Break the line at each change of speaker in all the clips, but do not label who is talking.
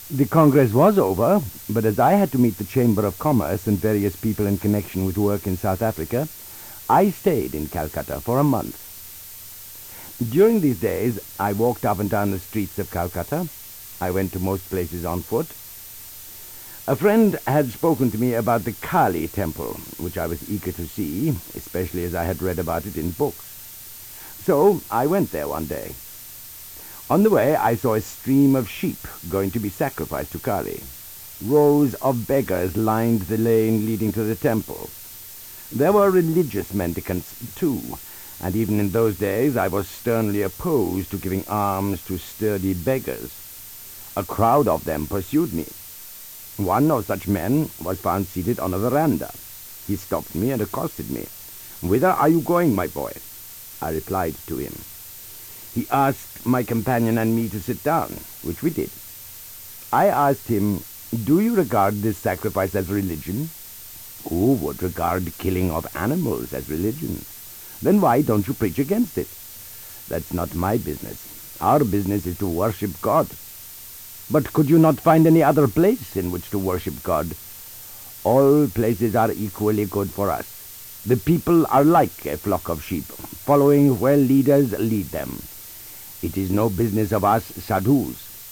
The Congress was over, but as I had to meet the Chamber of Commerce and various people in connection with work in South Africa, I stayed in Calcutta for a month. During these days, I walked up and down the streets of Calcutta. I went to most places on foot. A friend had spoken to me about the Kali temple, which I was eager to see, especially as I had read about it in books. So I went there one day. On the way, I saw a stream of sheep going to be sacrificed to Kali. Rows of beggars lined the lane leading to the temple. There were religious mendicants, too, and even in those days I was sternly opposed to giving alms to sturdy beggars. A crowd of them pursued me. One of such men was found seated on a veranda. He stopped me and accosted me. "Whither are you going, my boy?" I replied to him. He asked my companion and me to sit down, which we did. I asked him, "Do you regard this sacrifice as religion?" "Who would regard killing of animals as religion?" "Then why don't you preach against it?" "That's not my business. Our business is to worship God." "But could you not find any other place in which to worship God?" "All places are equally good for us. The people are like a flock of sheep, following where leaders lead them. It is no business of us sadhus."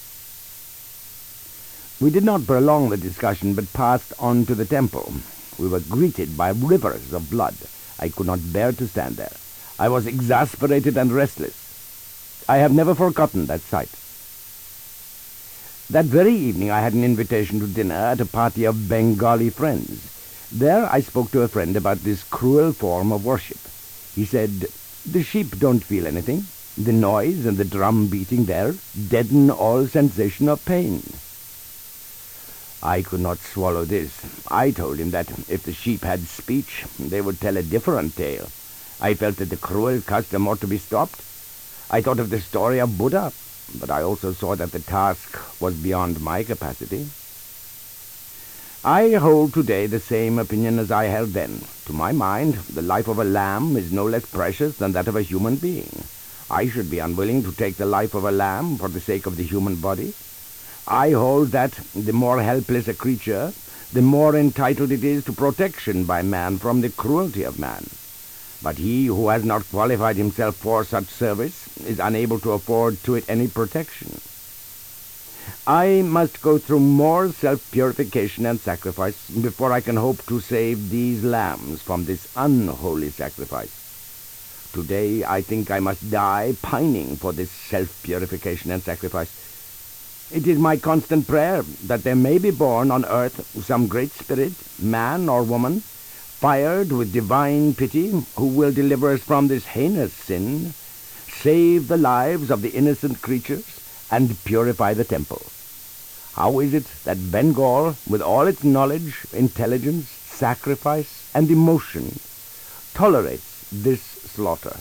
We did not prolong the discussion, but passed on to the temple. We were greeted by rivers of blood. I could not bear to stand there. I was exasperated and restless. I have never forgotten that sight. That very evening I had an invitation to dinner at a party of Bengali friends. There I spoke to a friend about this cruel form of worship. He said, "The sheep don't feel anything. The noise and the drum beating there deaden all sensation of pain." I could not swallow this. I told him that if the sheep had speech, they would tell a different tale. I felt that the cruel custom ought to be stopped. I thought of the story of Buddha, but I also saw that the task was beyond my capacity. I hold today the same opinion as I held then. To my mind, the life of a lamb is no less precious than that of a human being. I should be unwilling to take the life of a lamb for the sake of the human body. I hold that the more helpless a creature, the more entitled it is to protection by man from the cruelty of man. But he who has not qualified himself for such service is unable to afford to it any protection. I must go through more self-purification and sacrifice before I can hope to save these lambs from this unholy sacrifice. Today I think I must die pining for this self-purification and sacrifice. It is my constant prayer that there may be born on earth some great spirit, man or woman, fired with divine pity, who will deliver us from this heinous sin, save the lives of the innocent creatures, and purify the temple. How is it that Bengal, with all its knowledge, intelligence, sacrifice, and emotion, tolerates this slaughter?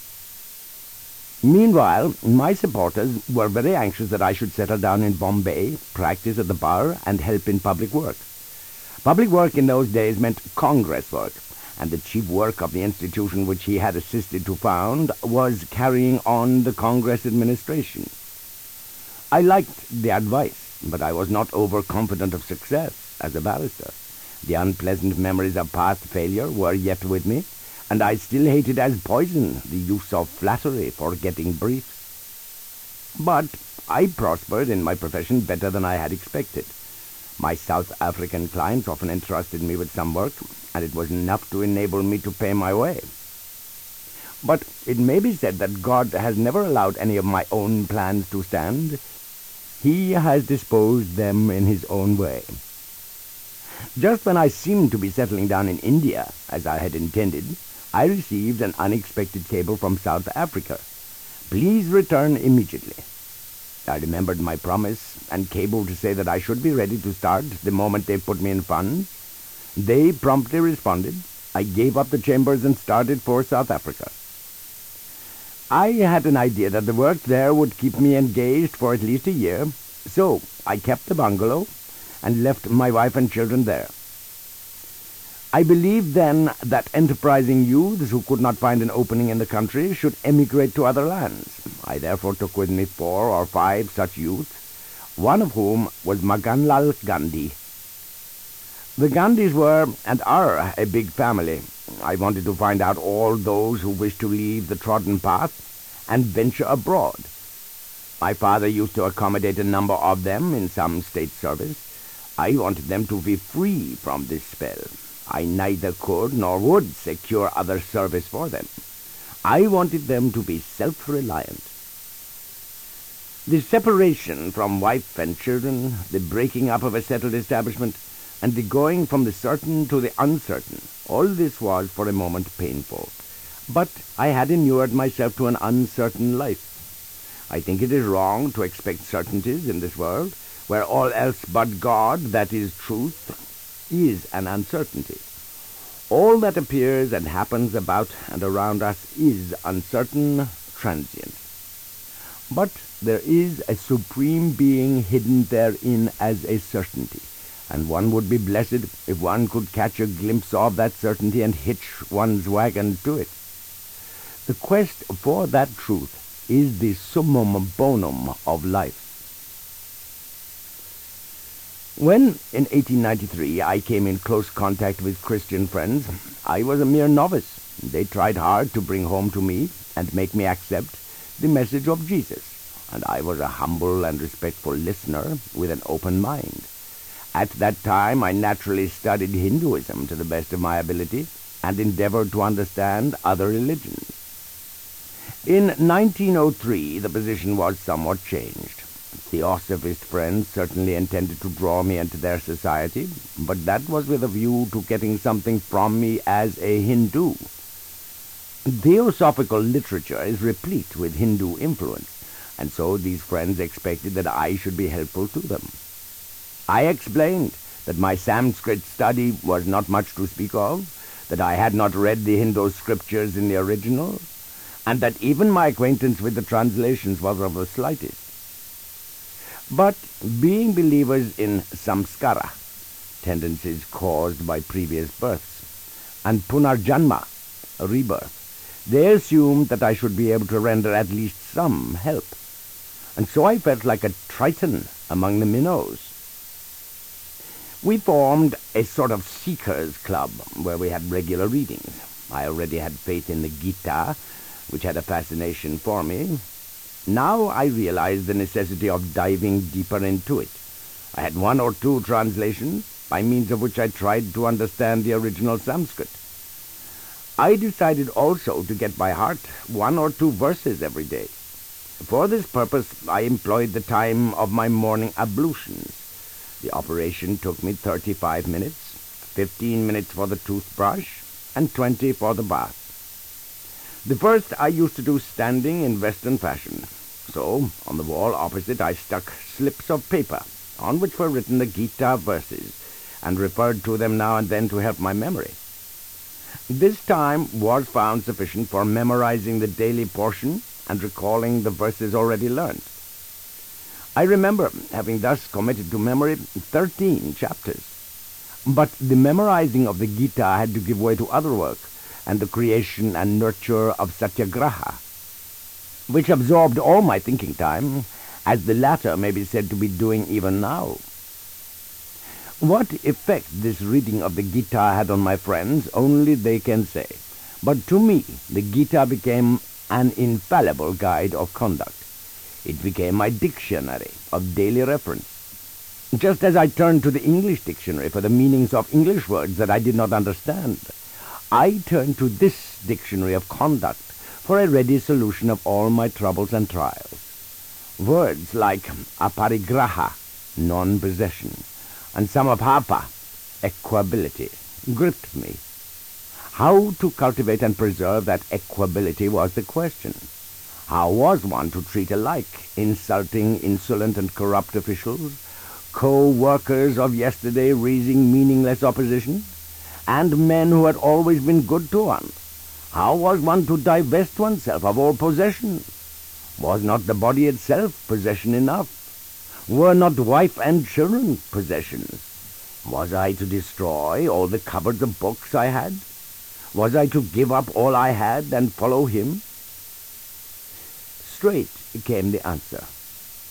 Meanwhile, my supporters were very anxious that I should settle down in Bombay, practice at the bar, and help in public work. Public work in those days meant Congress work, and the chief work of the institution which he had assisted to found was carrying on the Congress administration. I liked the advice, but I was not overconfident of success as a barrister. The unpleasant memories of past failure were yet with me, and I still hated as poison the use of flattery for getting briefs. But I prospered in my profession better than I had expected. My South African clients often entrusted me with some work, and it was enough to enable me to pay my way. But it may be said that God has never allowed any of my own plans to stand. He has disposed them in his own way. Just when I seemed to be settling down in India, as I had intended, I received an unexpected cable from South Africa. "Please return immediately." I remembered my promise and cabled to say that I should be ready to start the moment they put me in funds. They promptly responded. I gave up the chambers and started for South Africa. I had an idea that the work there would keep me engaged for at least a year, so I kept the bungalow and left my wife and children there. I believed then that enterprising youths who could not find an opening in the country should emigrate to other lands. I therefore took with me 4 or 5 such youths. one of whom was Maganlal Gandhi. The Gandhis were and are a big family. I wanted to find out all those who wished to leave the trodden path and venture abroad. My father used to accommodate a number of them in some state service. I wanted them to be free from this spell. I neither could nor would secure other service for them. I wanted them to be self-reliant. The separation from wife and children, the breaking up of a settled establishment, and the going from the certain to the uncertain, all this was for a moment painful. But I had inured myself to an uncertain life. I think it is wrong to expect certainties in this world, where all else but God, that is truth, is an uncertainty. All that appears and happens about and around us is uncertain, transient. But there is a supreme being hidden therein as a certainty, and one would be blessed if one could catch a glimpse of that certainty and hitch one's wagon to it. The quest for that truth is the summum bonum of life. When, in 1893, I came in close contact with Christian friends, I was a mere novice. They tried hard to bring home to me and make me accept the message of Jesus, and I was a humble and respectful listener with an open mind. At that time, I naturally studied Hinduism to the best of my ability and endeavored to understand other religions. In 1903, the position was somewhat changed. Theosophist friends certainly intended to draw me into their society, but that was with a view to getting something from me as a Hindu. Theosophical literature is replete with Hindu influence, and so these friends expected that I should be helpful to them. I explained that my Sanskrit study was not much to speak of, that I had not read the Hindu scriptures in the original, and that even my acquaintance with the translations was of the slightest. But being believers in samskara, tendencies caused by previous births, and punarjanma, rebirth, they assumed that I should be able to render at least some help. And so I felt like a Triton among the minnows. We formed a sort of seekers club where we had regular readings. I already had faith in the Gita, which had a fascination for me. Now I realized the necessity of diving deeper into it. I had 1 or 2 translations, by means of which I tried to understand the original Sanskrit. I decided also to get by heart 1 or 2 verses every day. For this purpose, I employed the time of my morning ablutions. The operation took me 35 minutes, 15 minutes for the toothbrush, and 20 for the bath. The first I used to do standing in Western fashion. So, on the wall opposite, I stuck slips of paper on which were written the Gita verses, and referred to them now and then to help my memory. This time was found sufficient for memorizing the daily portion and recalling the verses already learned. I remember having thus committed to memory 13 chapters. But the memorizing of the Gita had to give way to other work, and the creation and nurture of Satyagraha, which absorbed all my thinking time, as the latter may be said to be doing even now. What effect this reading of the Gita had on my friends, only they can say. But to me, the Gita became an infallible guide of conduct. It became my dictionary of daily reference. Just as I turned to the English dictionary for the meanings of English words that I did not understand, I turned to this dictionary of conduct for a ready solution of all my troubles and trials. Words like aparigraha, non-possession, and samabhapa, equability, gripped me. How to cultivate and preserve that equability was the question. How was one to treat alike insulting, insolent, and corrupt officials, co-workers of yesterday raising meaningless opposition, and men who had always been good to one? How was one to divest oneself of all possessions? Was not the body itself possession enough? Were not wife and children possessions? Was I to destroy all the cupboards of books I had? Was I to give up all I had and follow him? Straight came the answer.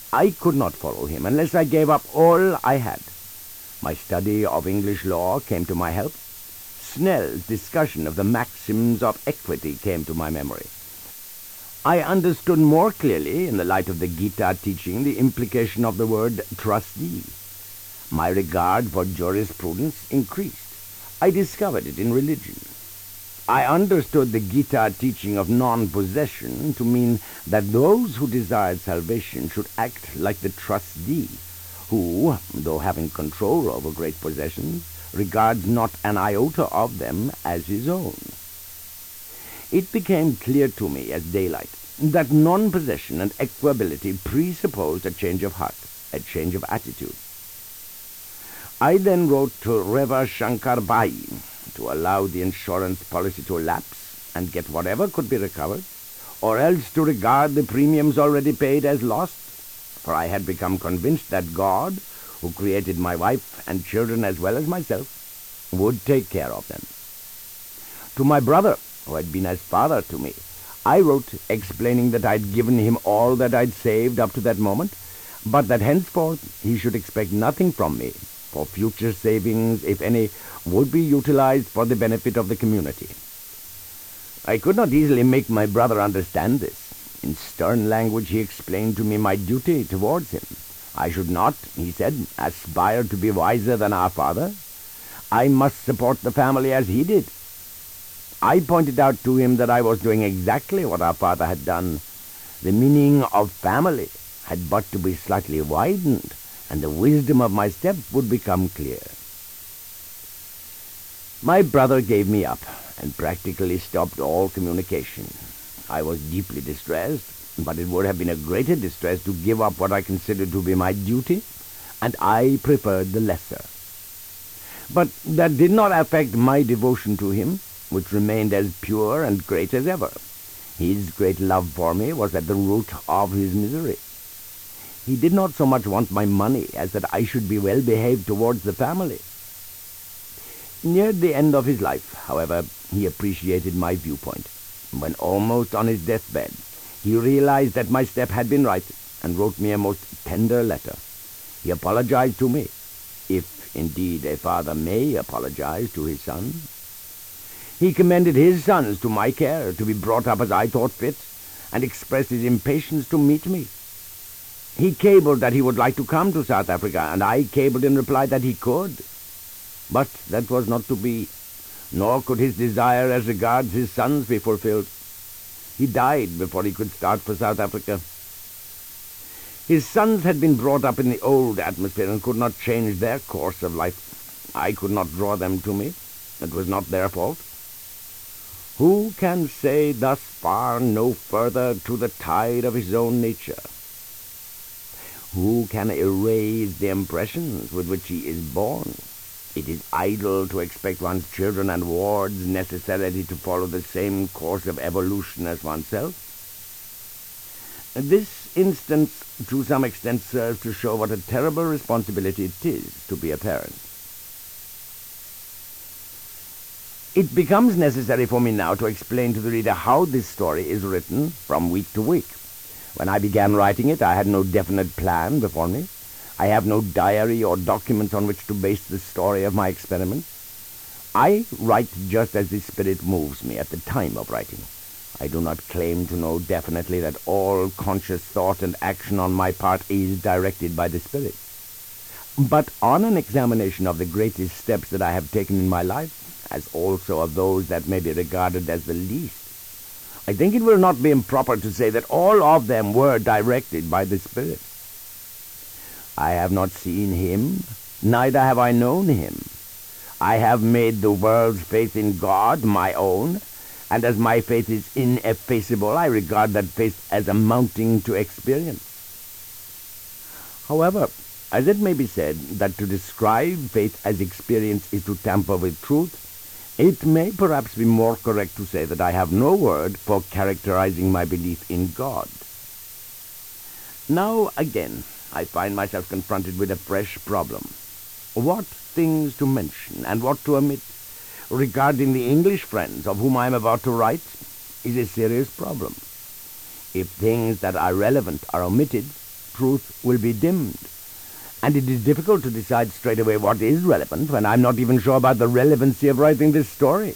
I could not follow him unless I gave up all I had. My study of English law came to my help. Snell's discussion of the maxims of equity came to my memory. I understood more clearly, in the light of the Gita teaching, the implication of the word trustee. My regard for jurisprudence increased. I discovered it in religion. I understood the Gita teaching of non-possession to mean that those who desired salvation should act like the trustee, who, though having control over great possessions, regards not an iota of them as his own. It became clear to me as daylight that non-possession and equability presupposed a change of heart, a change of attitude. I then wrote to Reva Shankar Bai to allow the insurance policy to lapse and get whatever could be recovered, or else to regard the premiums already paid as lost, for I had become convinced that God, who created my wife and children as well as myself, would take care of them. To my brother, who had been as father to me, I wrote explaining that I'd given him all that I'd saved up to that moment, but that henceforth he should expect nothing from me, for future savings, if any, would be utilized for the benefit of the community. I could not easily make my brother understand this. In stern language he explained to me my duty towards him. I should not, he said, aspire to be wiser than our father. I must support the family as he did. I pointed out to him that I was doing exactly what our father had done. The meaning of family had but to be slightly widened, and the wisdom of my step would become clear. My brother gave me up, and practically stopped all communication. I was deeply distressed, but it would have been a greater distress to give up what I considered to be my duty, and I preferred the lesser. But that did not affect my devotion to him, which remained as pure and great as ever. His great love for me was at the root of his misery. He did not so much want my money as that I should be well behaved towards the family. Near the end of his life, however, he appreciated my viewpoint. When almost on his deathbed, he realized that my step had been right and wrote me a most tender letter. He apologized to me, if indeed a father may apologize to his son. He commended his sons to my care, to be brought up as I thought fit, and expressed his impatience to meet me. He cabled that he would like to come to South Africa, and I cabled in reply that he could. But that was not to be, nor could his desire as regards his sons be fulfilled. He died before he could start for South Africa. His sons had been brought up in the old atmosphere and could not change their course of life. I could not draw them to me. It was not their fault. Who can say thus far no further to the tide of his own nature? Who can erase the impressions with which he is born? It is idle to expect one's children and wards necessarily to follow the same course of evolution as oneself. This instance, to some extent, serves to show what a terrible responsibility it is to be a parent. It becomes necessary for me now to explain to the reader how this story is written from week to week. When I began writing it, I had no definite plan before me. I have no diary or documents on which to base the story of my experiments. I write just as the Spirit moves me at the time of writing. I do not claim to know definitely that all conscious thought and action on my part is directed by the Spirit. But on an examination of the greatest steps that I have taken in my life, as also of those that may be regarded as the least, I think it will not be improper to say that all of them were directed by the Spirit. I have not seen him, neither have I known him. I have made the world's faith in God my own, and as my faith is ineffaceable, I regard that faith as amounting to experience. However, as it may be said that to describe faith as experience is to tamper with truth, it may perhaps be more correct to say that I have no word for characterizing my belief in God. Now again, I find myself confronted with a fresh problem. What things to mention and what to omit regarding the English friends of whom I am about to write is a serious problem. If things that are relevant are omitted, truth will be dimmed. And it is difficult to decide straight away what is relevant when I'm not even sure about the relevancy of writing this story.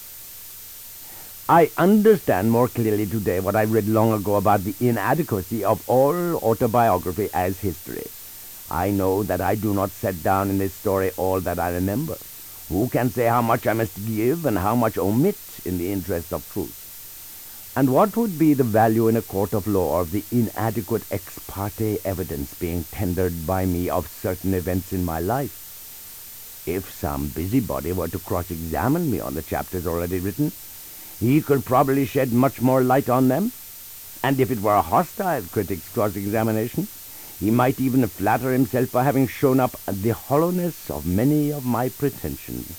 I understand more clearly today what I read long ago about the inadequacy of all autobiography as history. I know that I do not set down in this story all that I remember. Who can say how much I must give and how much omit in the interest of truth? And what would be the value in a court of law of the inadequate ex parte evidence being tendered by me of certain events in my life? If some busybody were to cross-examine me on the chapters already written, he could probably shed much more light on them, and if it were a hostile critic's cross-examination, he might even flatter himself for having shown up the hollowness of many of my pretensions.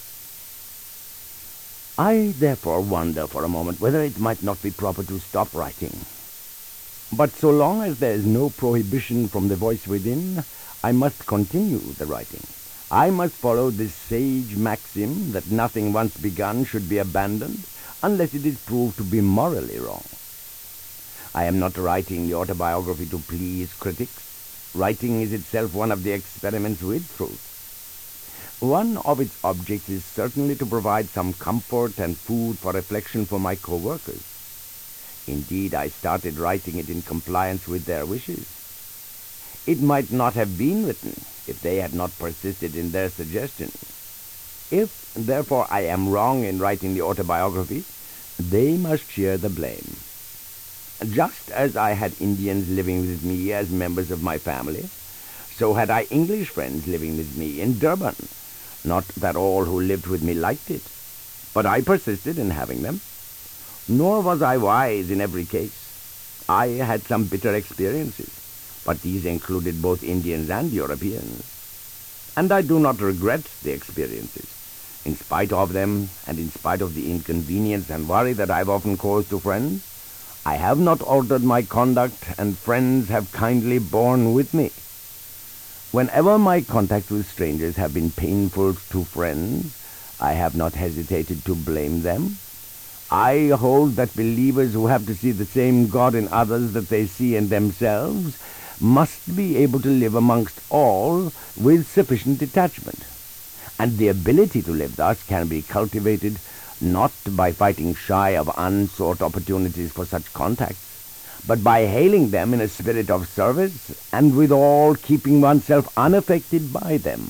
I therefore wonder for a moment whether it might not be proper to stop writing. But so long as there is no prohibition from the voice within, I must continue the writing. I must follow this sage maxim that nothing once begun should be abandoned, unless it is proved to be morally wrong. I am not writing the autobiography to please critics. Writing is itself one of the experiments with truth. One of its objects is certainly to provide some comfort and food for reflection for my co-workers. Indeed, I started writing it in compliance with their wishes. It might not have been written if they had not persisted in their suggestion. If, therefore, I am wrong in writing the autobiography, they must share the blame. Just as I had Indians living with me as members of my family, so had I English friends living with me in Durban. Not that all who lived with me liked it, but I persisted in having them. Nor was I wise in every case. I had some bitter experiences, but these included both Indians and Europeans. And I do not regret the experiences. In spite of them, and in spite of the inconvenience and worry that I've often caused to friends, I have not altered my conduct, and friends have kindly borne with me. Whenever my contacts with strangers have been painful to friends, I have not hesitated to blame them. I hold that believers who have to see the same God in others that they see in themselves must be able to live amongst all with sufficient detachment. And the ability to live thus can be cultivated not by fighting shy of unsought opportunities for such contacts, but by hailing them in a spirit of service, and withal keeping oneself unaffected by them.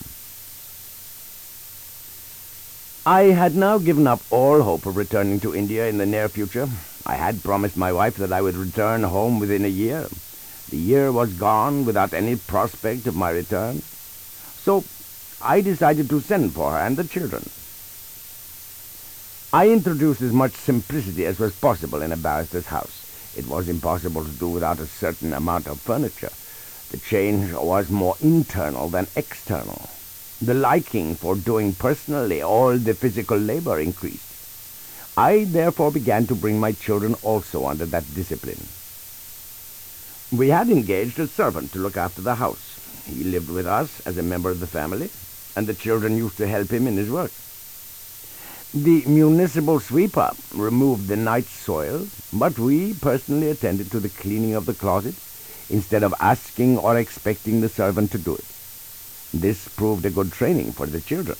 I had now given up all hope of returning to India in the near future. I had promised my wife that I would return home within a year. The year was gone without any prospect of my return, so I decided to send for her and the children. I introduced as much simplicity as was possible in a barrister's house. It was impossible to do without a certain amount of furniture. The change was more internal than external. The liking for doing personally all the physical labor increased. I therefore began to bring my children also under that discipline. We had engaged a servant to look after the house. He lived with us as a member of the family, and the children used to help him in his work. The municipal sweeper removed the night's soil, but we personally attended to the cleaning of the closet, instead of asking or expecting the servant to do it. This proved a good training for the children.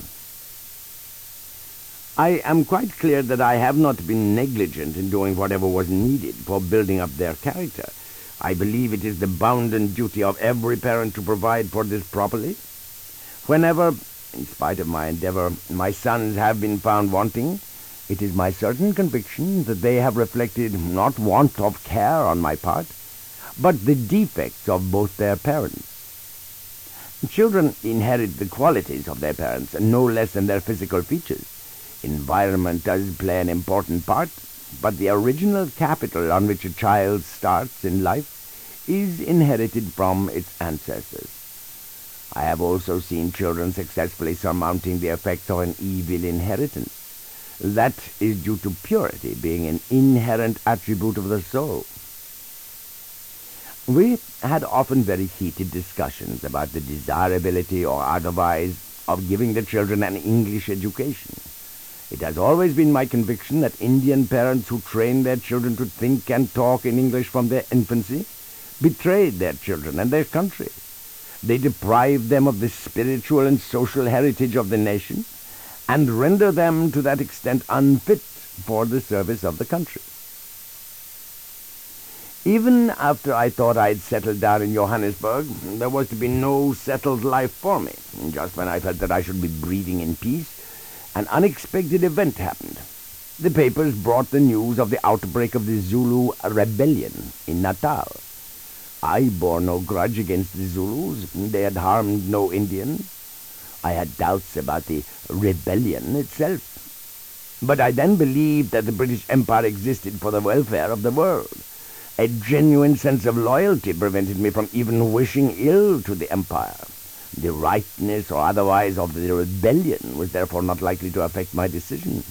I am quite clear that I have not been negligent in doing whatever was needed for building up their character. I believe it is the bounden duty of every parent to provide for this properly. Whenever, in spite of my endeavor, my sons have been found wanting, it is my certain conviction that they have reflected not want of care on my part, but the defects of both their parents. Children inherit the qualities of their parents, no less than their physical features. Environment does play an important part, but the original capital on which a child starts in life is inherited from its ancestors. I have also seen children successfully surmounting the effects of an evil inheritance. That is due to purity being an inherent attribute of the soul. We had often very heated discussions about the desirability or otherwise of giving the children an English education. It has always been my conviction that Indian parents who train their children to think and talk in English from their infancy betrayed their children and their country. They deprive them of the spiritual and social heritage of the nation and render them to that extent unfit for the service of the country. Even after I thought I had settled down in Johannesburg, there was to be no settled life for me. Just when I felt that I should be breathing in peace, an unexpected event happened. The papers brought the news of the outbreak of the Zulu rebellion in Natal. I bore no grudge against the Zulus. They had harmed no Indian. I had doubts about the rebellion itself. But I then believed that the British Empire existed for the welfare of the world. A genuine sense of loyalty prevented me from even wishing ill to the Empire. The rightness or otherwise of the rebellion was therefore not likely to affect my decision.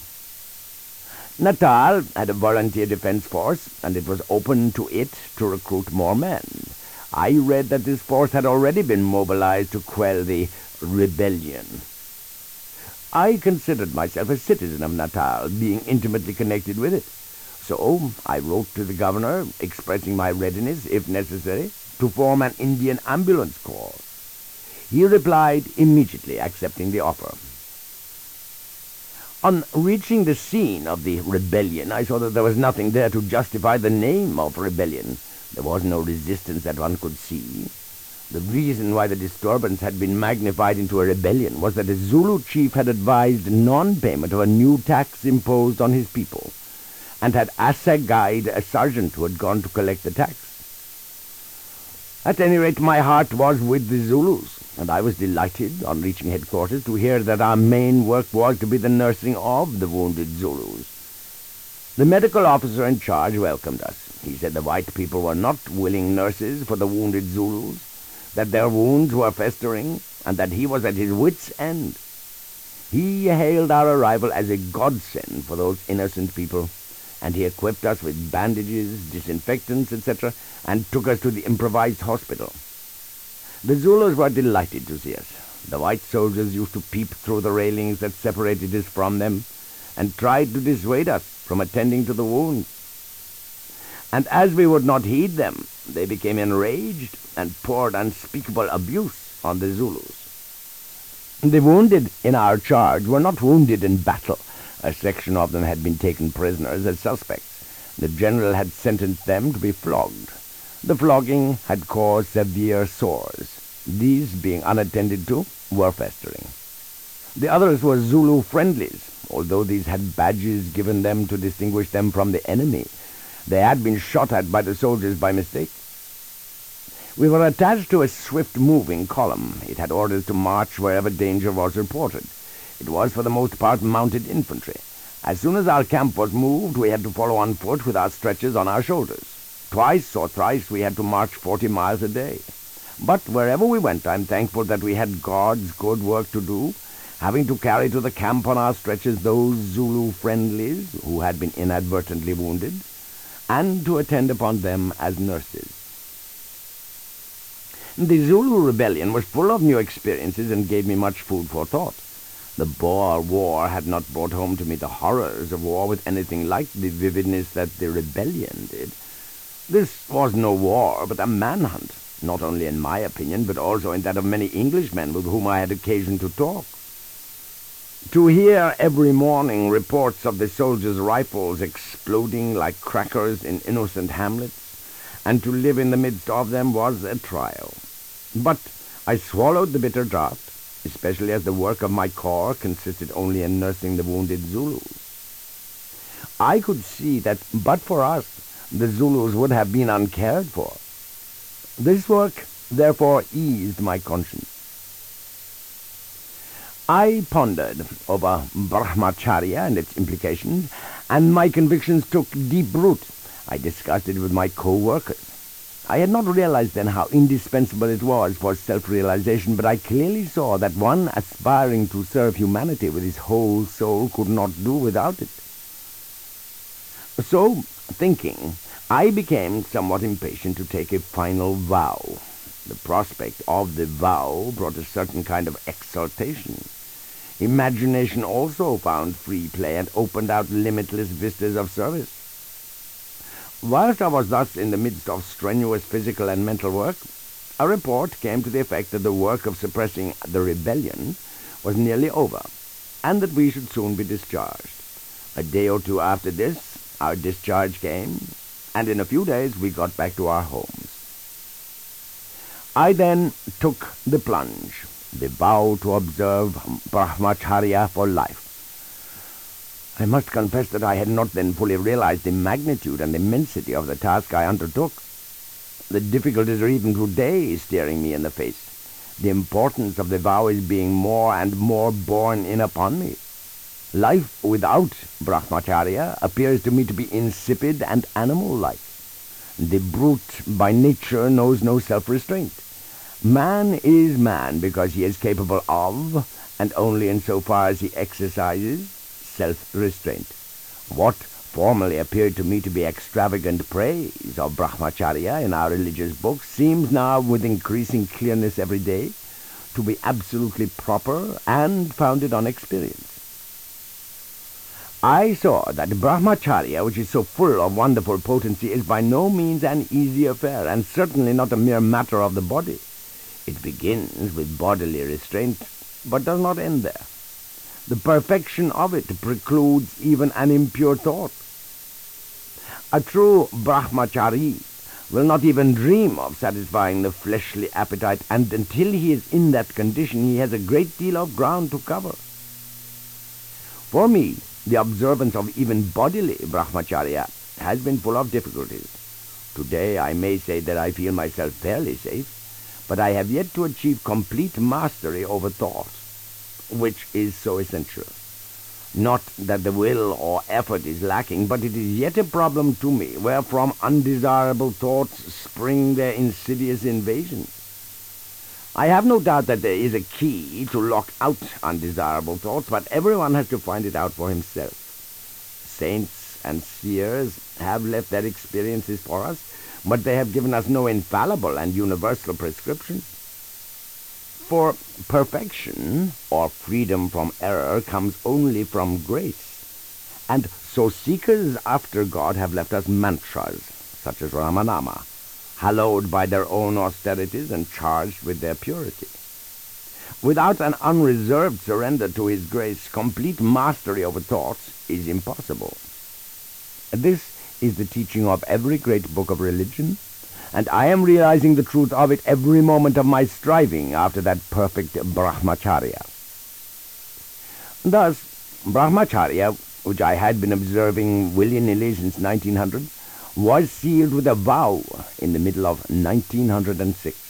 Natal had a volunteer defense force, and it was open to it to recruit more men. I read that this force had already been mobilized to quell the rebellion. I considered myself a citizen of Natal, being intimately connected with it. So I wrote to the governor, expressing my readiness, if necessary, to form an Indian ambulance corps. He replied immediately, accepting the offer. On reaching the scene of the rebellion, I saw that there was nothing there to justify the name of rebellion. There was no resistance that one could see. The reason why the disturbance had been magnified into a rebellion was that a Zulu chief had advised non-payment of a new tax imposed on his people, and had assegaied a sergeant who had gone to collect the tax. At any rate, my heart was with the Zulus, and I was delighted, on reaching headquarters, to hear that our main work was to be the nursing of the wounded Zulus. The medical officer in charge welcomed us. He said the white people were not willing nurses for the wounded Zulus, that their wounds were festering, and that he was at his wits' end. He hailed our arrival as a godsend for those innocent people, and he equipped us with bandages, disinfectants, etc., and took us to the improvised hospital. The Zulus were delighted to see us. The white soldiers used to peep through the railings that separated us from them, and tried to dissuade us from attending to the wounds. And as we would not heed them, they became enraged and poured unspeakable abuse on the Zulus. The wounded in our charge were not wounded in battle. A section of them had been taken prisoners as suspects. The general had sentenced them to be flogged. The flogging had caused severe sores. These, being unattended to, were festering. The others were Zulu friendlies, although these had badges given them to distinguish them from the enemy. They had been shot at by the soldiers by mistake. We were attached to a swift-moving column. It had orders to march wherever danger was reported. It was for the most part mounted infantry. As soon as our camp was moved, we had to follow on foot with our stretchers on our shoulders. Twice or thrice we had to march 40 miles a day. But wherever we went, I'm thankful that we had God's good work to do, having to carry to the camp on our stretchers those Zulu friendlies who had been inadvertently wounded, and to attend upon them as nurses. The Zulu rebellion was full of new experiences and gave me much food for thought. The Boer War had not brought home to me the horrors of war with anything like the vividness that the rebellion did. This was no war, but a manhunt, not only in my opinion, but also in that of many Englishmen with whom I had occasion to talk. To hear every morning reports of the soldiers' rifles exploding like crackers in innocent hamlets, and to live in the midst of them was a trial. But I swallowed the bitter draught, especially as the work of my corps consisted only in nursing the wounded Zulus. I could see that, but for us, the Zulus would have been uncared for. This work, therefore, eased my conscience. I pondered over Brahmacharya and its implications, and my convictions took deep root. I discussed it with my co-workers. I had not realized then how indispensable it was for self-realization, but I clearly saw that one aspiring to serve humanity with his whole soul could not do without it. So, thinking, I became somewhat impatient to take a final vow. The prospect of the vow brought a certain kind of exaltation. Imagination also found free play and opened out limitless vistas of service. Whilst I was thus in the midst of strenuous physical and mental work, a report came to the effect that the work of suppressing the rebellion was nearly over, and that we should soon be discharged. A day or two after this, our discharge came, and in a few days we got back to our homes. I then took the plunge, the vow to observe Brahmacharya for life. I must confess that I had not then fully realized the magnitude and immensity of the task I undertook. The difficulties are even today staring me in the face. The importance of the vow is being more and more borne in upon me. Life without Brahmacharya appears to me to be insipid and animal-like. The brute by nature knows no self-restraint. Man is man because he is capable of, and only insofar as he exercises, self-restraint. What formerly appeared to me to be extravagant praise of Brahmacharya in our religious books seems now, with increasing clearness every day, to be absolutely proper and founded on experience. I saw that Brahmacharya, which is so full of wonderful potency, is by no means an easy affair, and certainly not a mere matter of the body. It begins with bodily restraint, but does not end there. The perfection of it precludes even an impure thought. A true Brahmachari will not even dream of satisfying the fleshly appetite, and until he is in that condition, he has a great deal of ground to cover. For me, the observance of even bodily Brahmacharya has been full of difficulties. Today I may say that I feel myself fairly safe, but I have yet to achieve complete mastery over thought, which is so essential. Not that the will or effort is lacking, but it is yet a problem to me, wherefrom undesirable thoughts spring their insidious invasions. I have no doubt that there is a key to lock out undesirable thoughts, but everyone has to find it out for himself. Saints and seers have left their experiences for us, but they have given us no infallible and universal prescription. For perfection, or freedom from error, comes only from grace. And so seekers after God have left us mantras, such as Ramanama, hallowed by their own austerities and charged with their purity. Without an unreserved surrender to His grace, complete mastery over thoughts is impossible. This is the teaching of every great book of religion, and I am realizing the truth of it every moment of my striving after that perfect Brahmacharya. Thus, Brahmacharya, which I had been observing willy-nilly since 1900, was sealed with a vow in the middle of 1906.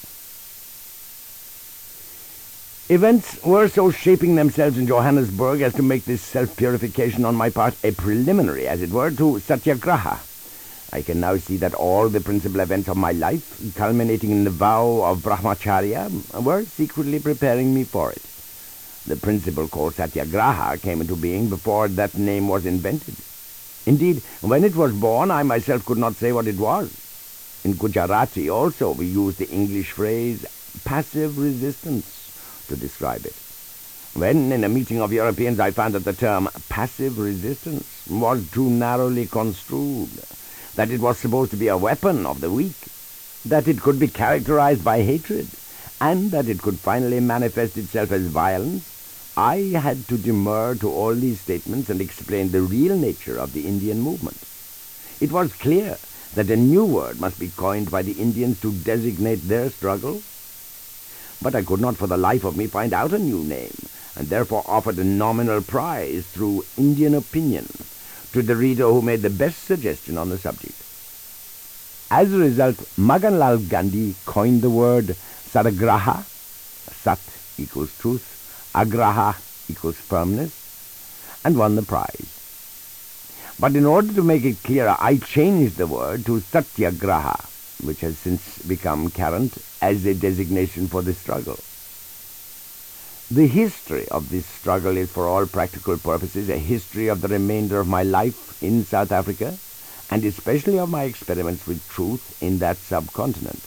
Events were so shaping themselves in Johannesburg as to make this self-purification on my part a preliminary, as it were, to Satyagraha. I can now see that all the principal events of my life, culminating in the vow of Brahmacharya, were secretly preparing me for it. The principle called Satyagraha came into being before that name was invented. Indeed, when it was born, I myself could not say what it was. In Gujarati also we use the English phrase passive resistance to describe it. When, in a meeting of Europeans, I found that the term passive resistance was too narrowly construed, that it was supposed to be a weapon of the weak, that it could be characterized by hatred, and that it could finally manifest itself as violence, I had to demur to all these statements and explain the real nature of the Indian movement. It was clear that a new word must be coined by the Indians to designate their struggle, but I could not for the life of me find out a new name, and therefore offered a nominal prize through Indian opinion to the reader who made the best suggestion on the subject. As a result, Maganlal Gandhi coined the word Sadagraha, Sat equals truth, Agraha equals firmness, and won the prize. But in order to make it clearer, I changed the word to Satyagraha, which has since become current as a designation for the struggle. The history of this struggle is, for all practical purposes, a history of the remainder of my life in South Africa, and especially of my experiments with truth in that subcontinent.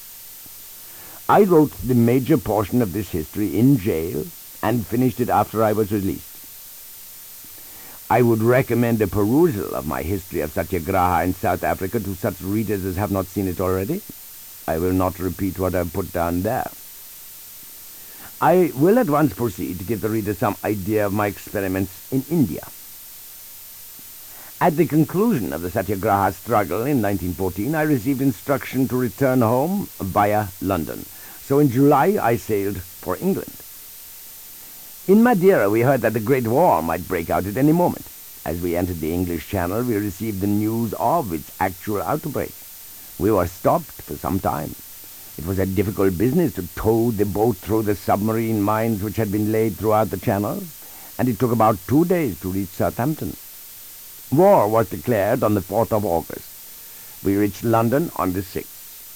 I wrote the major portion of this history in jail and finished it after I was released. I would recommend a perusal of my history of Satyagraha in South Africa to such readers as have not seen it already. I will not repeat what I have put down there. I will at once proceed to give the reader some idea of my experiments in India. At the conclusion of the Satyagraha struggle in 1914, I received instruction to return home via London. So in July, I sailed for England. In Madeira, we heard that the Great War might break out at any moment. As we entered the English Channel, we received the news of its actual outbreak. We were stopped for some time. It was a difficult business to tow the boat through the submarine mines which had been laid throughout the Channel, and it took about 2 days to reach Southampton. War was declared on the 4th of August. We reached London on the 6th.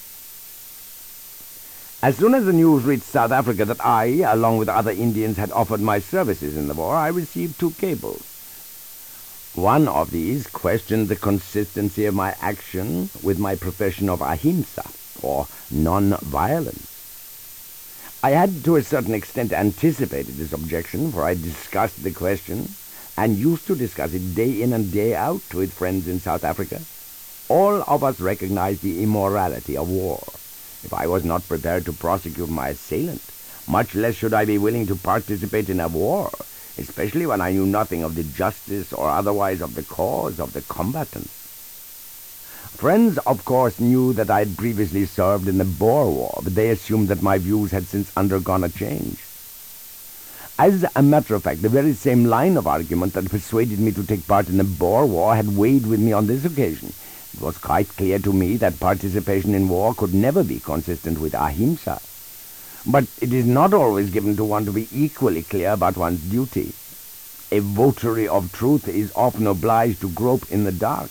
As soon as the news reached South Africa that I, along with other Indians, had offered my services in the war, I received 2 cables. One of these questioned the consistency of my action with my profession of ahimsa, or non-violence. I had to a certain extent anticipated this objection, for I discussed the question, and used to discuss it day in and day out with friends in South Africa. All of us recognized the immorality of war. If I was not prepared to prosecute my assailant, much less should I be willing to participate in a war, especially when I knew nothing of the justice or otherwise of the cause of the combatants. Friends, of course, knew that I had previously served in the Boer War, but they assumed that my views had since undergone a change. As a matter of fact, the very same line of argument that persuaded me to take part in the Boer War had weighed with me on this occasion. It was quite clear to me that participation in war could never be consistent with ahimsa. But it is not always given to one to be equally clear about one's duty. A votary of truth is often obliged to grope in the dark.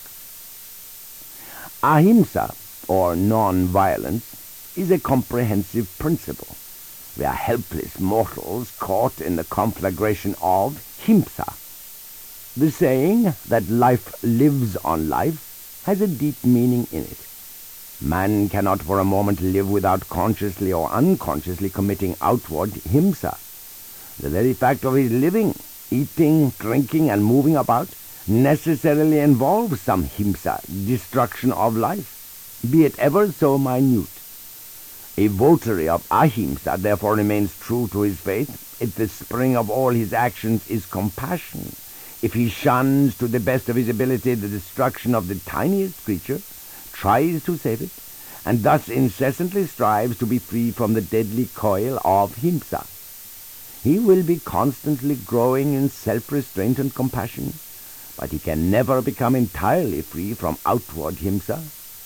Ahimsa, or non-violence, is a comprehensive principle. We are helpless mortals caught in the conflagration of himsa. The saying that life lives on life has a deep meaning in it. Man cannot for a moment live without consciously or unconsciously committing outward himsa. The very fact of his living, eating, drinking, and moving about necessarily involves some himsa, destruction of life, be it ever so minute. A votary of ahimsa therefore remains true to his faith if the spring of all his actions is compassion, if he shuns to the best of his ability the destruction of the tiniest creature, tries to save it, and thus incessantly strives to be free from the deadly coil of himsa. He will be constantly growing in self-restraint and compassion, but he can never become entirely free from outward himsa.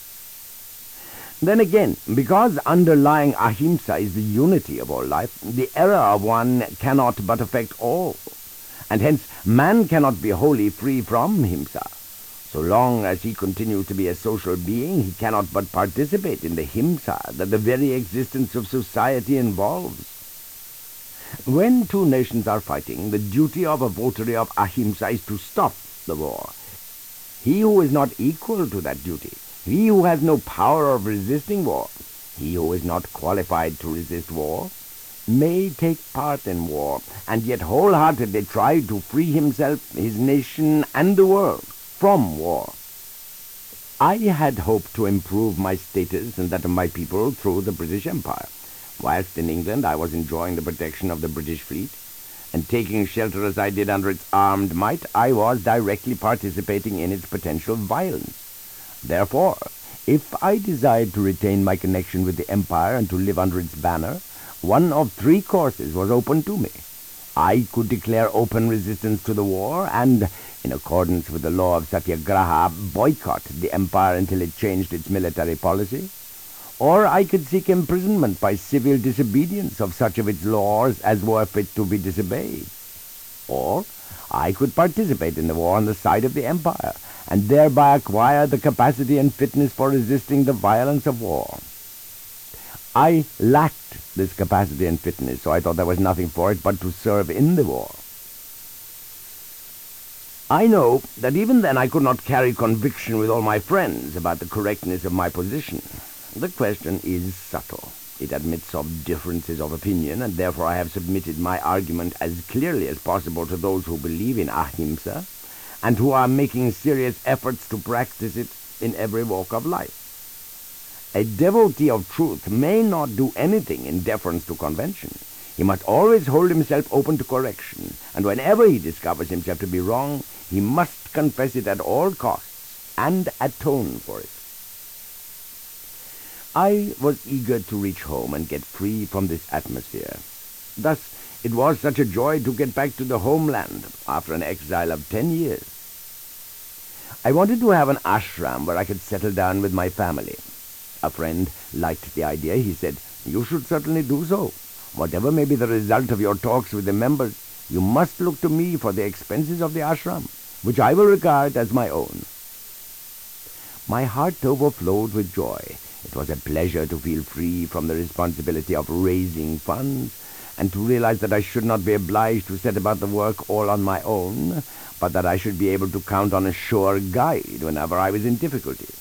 Then again, because underlying ahimsa is the unity of all life, the error of one cannot but affect all, and hence man cannot be wholly free from himsa. So long as he continues to be a social being, he cannot but participate in the himsa that the very existence of society involves. When two nations are fighting, the duty of a votary of ahimsa is to stop the war. He who is not equal to that duty, he who has no power of resisting war, he who is not qualified to resist war, may take part in war, and yet wholeheartedly try to free himself, his nation, and the world from war. I had hoped to improve my status and that of my people through the British Empire. Whilst in England I was enjoying the protection of the British fleet, and taking shelter as I did under its armed might, I was directly participating in its potential violence. Therefore, if I desired to retain my connection with the Empire and to live under its banner, one of 3 courses was open to me. I could declare open resistance to the war and, in accordance with the law of Satyagraha, boycott the Empire until it changed its military policy, or I could seek imprisonment by civil disobedience of such of its laws as were fit to be disobeyed. Or I could participate in the war on the side of the Empire, and thereby acquire the capacity and fitness for resisting the violence of war. I lacked this capacity and fitness, so I thought there was nothing for it but to serve in the war. I know that even then I could not carry conviction with all my friends about the correctness of my position. The question is subtle. It admits of differences of opinion, and therefore I have submitted my argument as clearly as possible to those who believe in ahimsa, and who are making serious efforts to practice it in every walk of life. A devotee of truth may not do anything in deference to convention. He must always hold himself open to correction, and whenever he discovers himself to be wrong, he must confess it at all costs and atone for it. I was eager to reach home and get free from this atmosphere. Thus, it was such a joy to get back to the homeland after an exile of 10 years. I wanted to have an ashram where I could settle down with my family. A friend liked the idea. He said, "You should certainly do so. Whatever may be the result of your talks with the members, you must look to me for the expenses of the ashram, which I will regard as my own." My heart overflowed with joy. It was a pleasure to feel free from the responsibility of raising funds, and to realize that I should not be obliged to set about the work all on my own, but that I should be able to count on a sure guide whenever I was in difficulty.